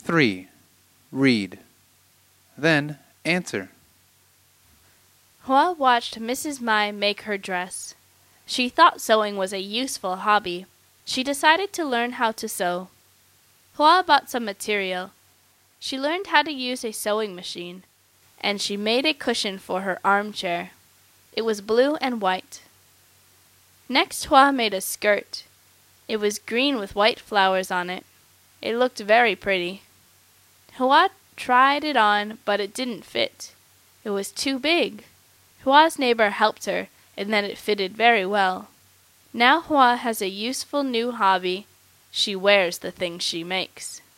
3. Read. Then answer. Hua watched Mrs. Mai make her dress. She thought sewing was a useful hobby. She decided to learn how to sew. Hua bought some material. She learned how to use a sewing machine, and she made a cushion for her armchair. It was blue and white. Next, Hua made a skirt. It was green with white flowers on it. It looked very pretty. Hua tried it on, but it didn't fit. It was too big. Hua's neighbor helped her, and then it fitted very well. Now Hua has a useful new hobby. She wears the things she makes.